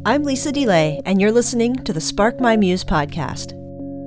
I'm Lisa DeLay, and you're listening to the Spark My Muse podcast.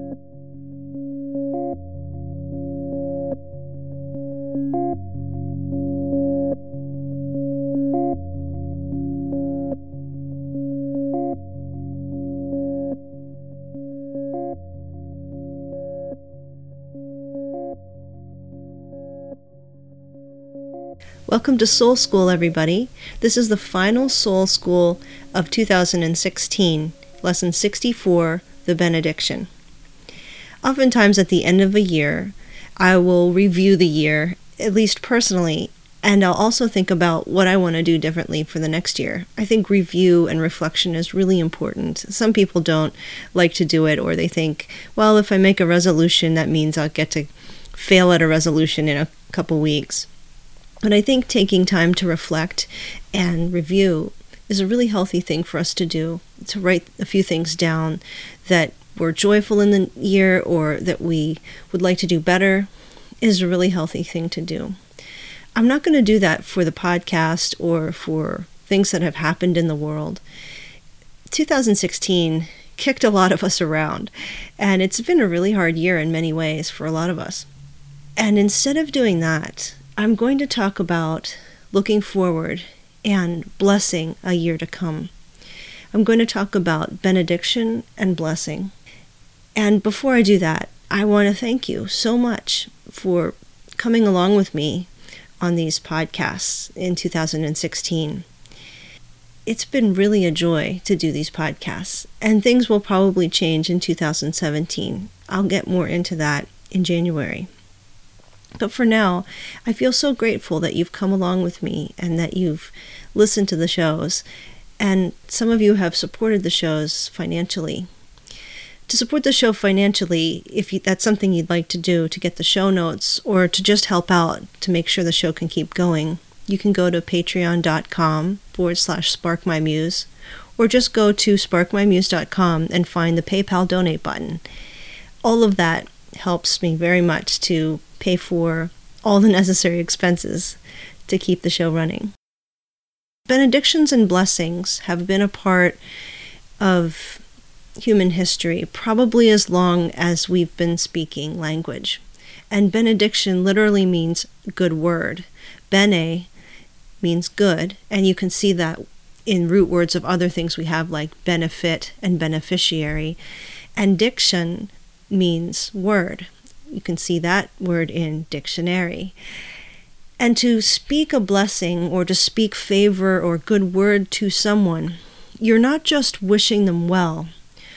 Welcome to Soul School, everybody. This is the final Soul School of 2016, Lesson 64, The Benediction. Oftentimes at the end of a year, I will review the year, at least personally, and I'll also think about what I want to do differently for the next year. I think review and reflection is really important. Some people don't like to do it, or they think, well, if I make a resolution, that means I'll get to fail at a resolution in a couple weeks. But I think taking time to reflect and review is a really healthy thing for us to do, to write a few things down that were joyful in the year or that we would like to do better is a really healthy thing to do. I'm not going to do that for the podcast or for things that have happened in the world. 2016 kicked a lot of us around, and it's been a really hard year in many ways for a lot of us. And instead of doing that, I'm going to talk about looking forward and blessing a year to come. I'm going to talk about benediction and blessing. And before I do that, I want to thank you so much for coming along with me on these podcasts in 2016. It's been really a joy to do these podcasts, and things will probably change in 2017. I'll get more into that in January. But for now, I feel so grateful that you've come along with me and that you've listened to the shows. And some of you have supported the shows financially. To support the show financially, if that's something you'd like to do to get the show notes or to just help out to make sure the show can keep going, you can go to patreon.com/sparkmymuse or just go to sparkmymuse.com and find the PayPal donate button. All of that helps me very much to pay for all the necessary expenses to keep the show running. Benedictions and blessings have been a part of human history probably as long as we've been speaking language. And benediction literally means good word. Bene means good, and you can see that in root words of other things we have like benefit and beneficiary. And diction means word. You can see that word in dictionary. And to speak a blessing or to speak favor or good word to someone, you're not just wishing them well.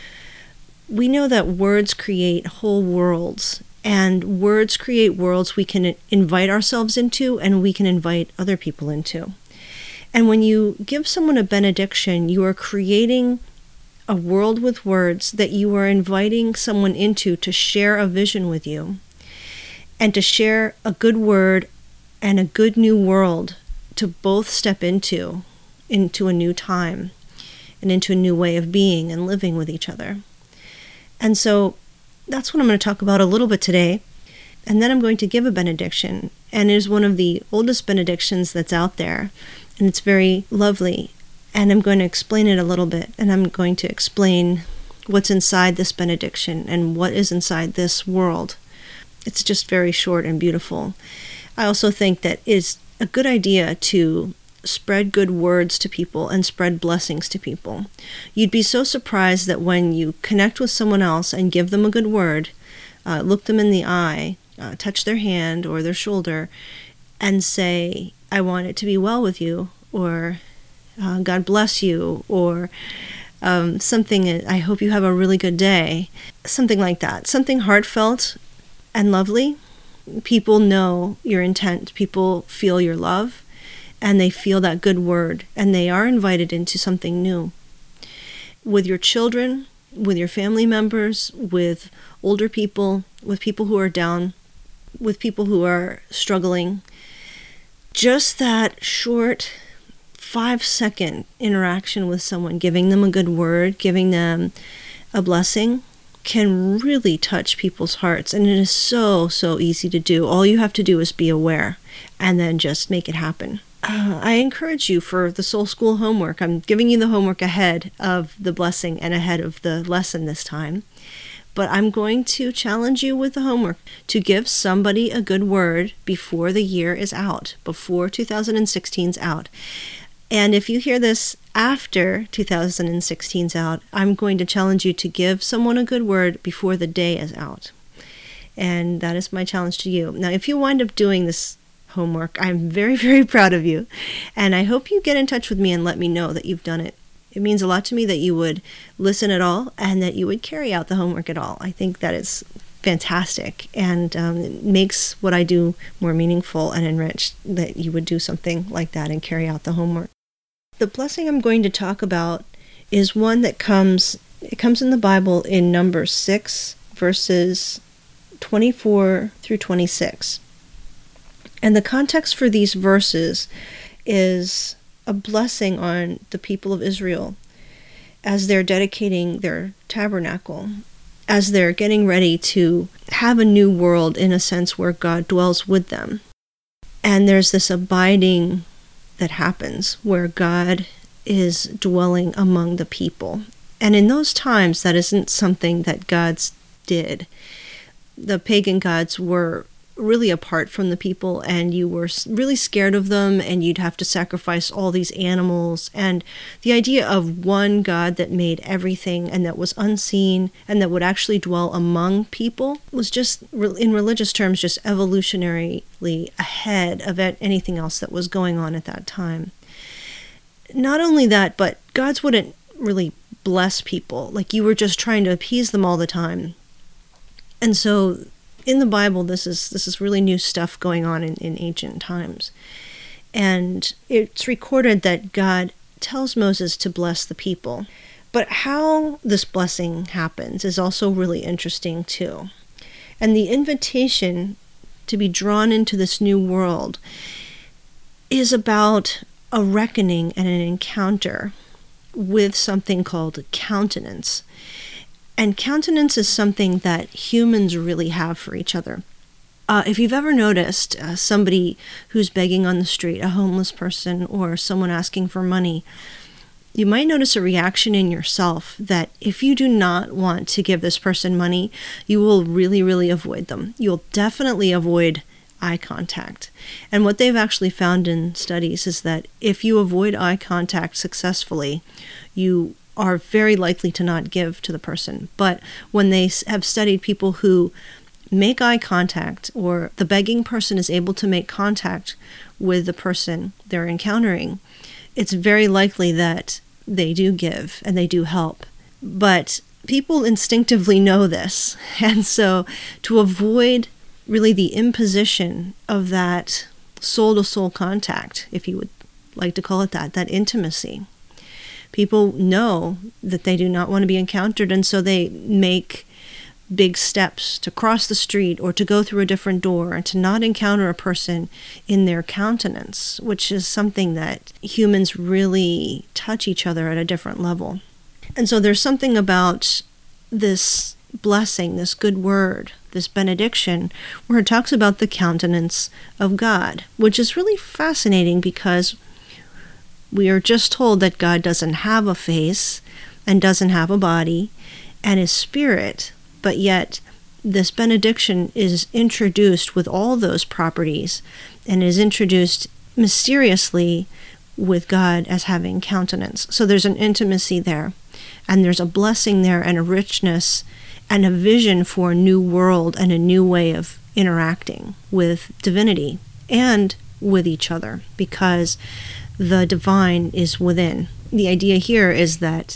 We know that words create whole worlds, and words create worlds we can invite ourselves into and we can invite other people into. And when you give someone a benediction, you are creating a world with words that you are inviting someone into to share a vision with you and to share a good word and a good new world to both step into a new time and into a new way of being and living with each other. And so that's what I'm going to talk about a little bit today. And then I'm going to give a benediction, and it is one of the oldest benedictions that's out there, and it's very lovely. And I'm going to explain it a little bit, and I'm going to explain what's inside this benediction and what is inside this world. It's just very short and beautiful. I also think that it's a good idea to spread good words to people and spread blessings to people. You'd be so surprised that when you connect with someone else and give them a good word, look them in the eye, touch their hand or their shoulder, and say, I want it to be well with you, or God bless you, or something, I hope you have a really good day, something like that. Something heartfelt and lovely. People know your intent. People feel your love, and they feel that good word, and they are invited into something new. With your children, with your family members, with older people, with people who are down, with people who are struggling, just that short 5-second interaction with someone, giving them a good word, giving them a blessing, can really touch people's hearts. And it is so, so easy to do. All you have to do is be aware and then just make it happen. I encourage you for the Soul School homework. I'm giving you the homework ahead of the blessing and ahead of the lesson this time. But I'm going to challenge you with the homework to give somebody a good word before the year is out, before 2016's out. And if you hear this after 2016's out, I'm going to challenge you to give someone a good word before the day is out. And that is my challenge to you. Now, if you wind up doing this homework, I'm very, very proud of you. And I hope you get in touch with me and let me know that you've done it. It means a lot to me that you would listen at all and that you would carry out the homework at all. I think that is fantastic, and it makes what I do more meaningful and enriched that you would do something like that and carry out the homework. The blessing I'm going to talk about is one that comes in the Bible in Numbers 6, verses 24 through 26. And the context for these verses is a blessing on the people of Israel as they're dedicating their tabernacle, as they're getting ready to have a new world in a sense where God dwells with them. And there's this abiding that happens where God is dwelling among the people. And in those times, that isn't something that gods did. The pagan gods were really apart from the people, and you were really scared of them, and you'd have to sacrifice all these animals. And the idea of one God that made everything and that was unseen and that would actually dwell among people was just, in religious terms, just evolutionarily ahead of anything else that was going on at that time. Not only that, but gods wouldn't really bless people. Like, you were just trying to appease them all the time. And so in the Bible, this is really new stuff going on in ancient times. And it's recorded that God tells Moses to bless the people. But how this blessing happens is also really interesting too. And the invitation to be drawn into this new world is about a reckoning and an encounter with something called countenance. And countenance is something that humans really have for each other. If you've ever noticed somebody who's begging on the street, a homeless person, or someone asking for money, you might notice a reaction in yourself that if you do not want to give this person money, you will really, really avoid them. You'll definitely avoid eye contact. And what they've actually found in studies is that if you avoid eye contact successfully, you are very likely to not give to the person. But when they have studied people who make eye contact, or the begging person is able to make contact with the person they're encountering, it's very likely that they do give and they do help. But people instinctively know this. And so to avoid really the imposition of that soul-to-soul contact, if you would like to call it that intimacy, people know that they do not want to be encountered, and so they make big steps to cross the street or to go through a different door and to not encounter a person in their countenance, which is something that humans really touch each other at a different level. And so there's something about this blessing, this good word, this benediction, where it talks about the countenance of God, which is really fascinating because we are just told that God doesn't have a face and doesn't have a body and is spirit, but yet this benediction is introduced with all those properties and is introduced mysteriously with God as having countenance. So there's an intimacy there, and there's a blessing there and a richness and a vision for a new world and a new way of interacting with divinity and with each other, because the divine is within. The idea here is that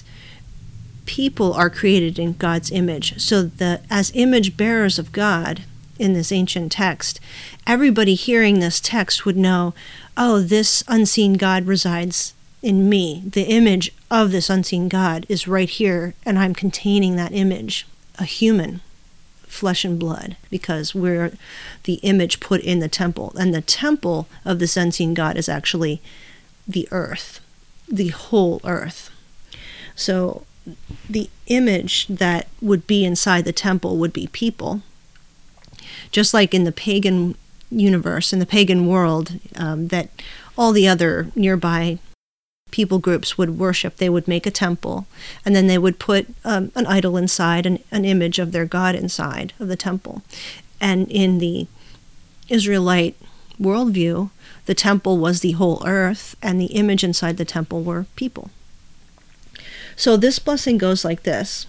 people are created in God's image, so that as image bearers of God in this ancient text, everybody hearing this text would know, oh, this unseen God resides in me. The image of this unseen God is right here, and I'm containing that image, a human, flesh and blood, because we're the image put in the temple. And the temple of this unseen God is actually the earth, the whole earth. So the image that would be inside the temple would be people. Just like in the pagan universe, in the pagan world, that all the other nearby people groups would worship. They would make a temple, and then they would put an idol inside, an image of their god inside of the temple. And in the Israelite worldview, the temple was the whole earth, and the image inside the temple were people. So this blessing goes like this.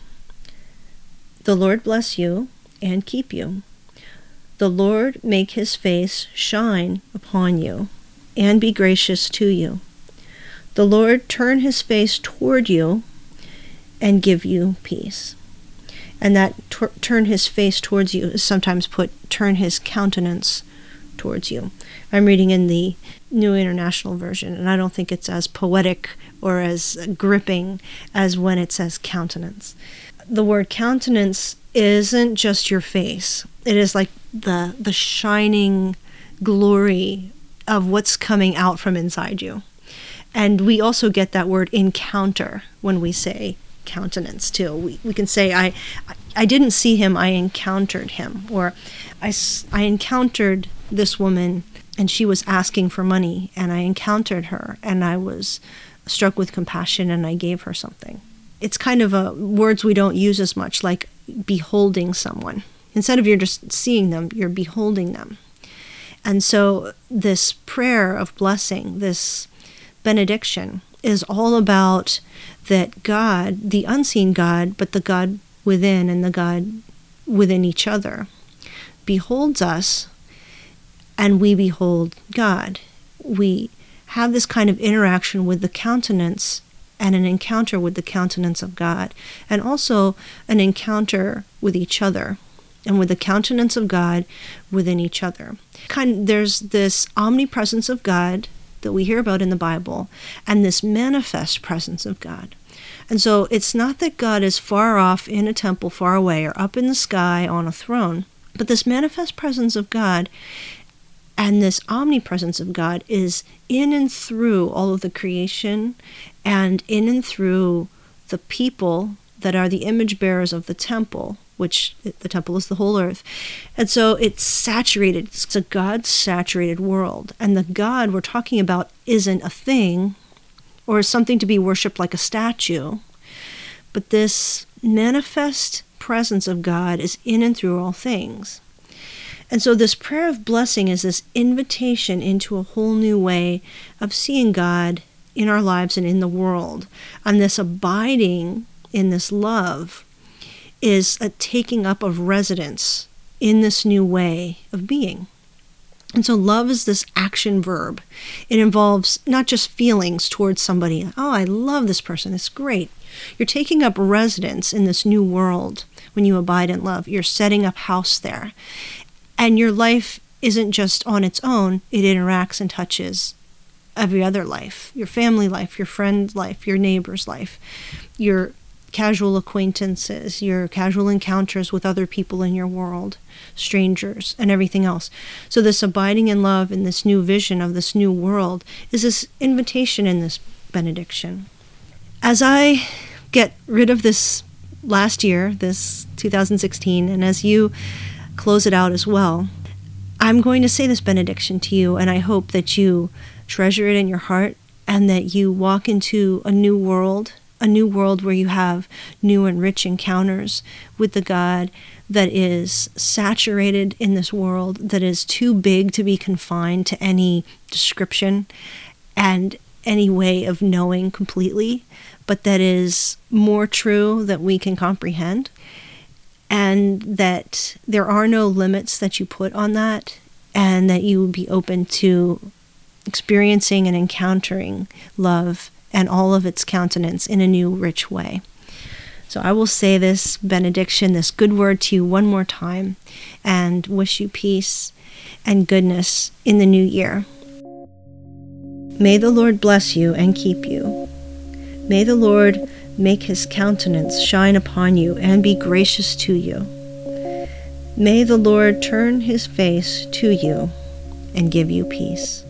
The Lord bless you and keep you. The Lord make his face shine upon you and be gracious to you. The Lord turn his face toward you and give you peace. And that turn his face towards you is sometimes put turn his countenance towards you. I'm reading in the New International Version, and I don't think it's as poetic or as gripping as when it says countenance. The word countenance isn't just your face. It is like the shining glory of what's coming out from inside you. And we also get that word encounter when we say countenance too. We can say, I didn't see him, I encountered him. Or I encountered this woman and she was asking for money, and I encountered her and I was struck with compassion and I gave her something. It's kind of words we don't use as much, like beholding someone. Instead of you're just seeing them, you're beholding them. And so this prayer of blessing, this benediction, is all about that God, the unseen God, but the God within and the God within each other, beholds us and we behold God. We have this kind of interaction with the countenance and an encounter with the countenance of God, and also an encounter with each other and with the countenance of God within each other. There's this omnipresence of God that we hear about in the Bible, and this manifest presence of God. And so it's not that God is far off in a temple far away or up in the sky on a throne, but this manifest presence of God and this omnipresence of God is in and through all of the creation and in and through the people that are the image bearers of the temple, which the temple is the whole earth. And so it's saturated. It's a God-saturated world. And the God we're talking about isn't a thing or something to be worshipped like a statue, but this manifest presence of God is in and through all things. And so this prayer of blessing is this invitation into a whole new way of seeing God in our lives and in the world. And this abiding in this love is a taking up of residence in this new way of being. And so love is this action verb. It involves not just feelings towards somebody. Oh, I love this person. It's great. You're taking up residence in this new world when you abide in love. You're setting up house there. And your life isn't just on its own. It interacts and touches every other life. Your family life, your friend's life, your neighbor's life, your casual acquaintances, your casual encounters with other people in your world, strangers, and everything else. So this abiding in love and this new vision of this new world is this invitation in this benediction. As I get rid of this last year, this 2016, and as you close it out as well, I'm going to say this benediction to you, and I hope that you treasure it in your heart and that you walk into a new world where you have new and rich encounters with the God that is saturated in this world, that is too big to be confined to any description and any way of knowing completely, but that is more true that we can comprehend, and that there are no limits that you put on that, and that you will be open to experiencing and encountering love and all of its countenance in a new, rich way. So I will say this benediction, this good word to you one more time, and wish you peace and goodness in the new year. May the Lord bless you and keep you. May the Lord make his countenance shine upon you and be gracious to you. May the Lord turn his face to you and give you peace.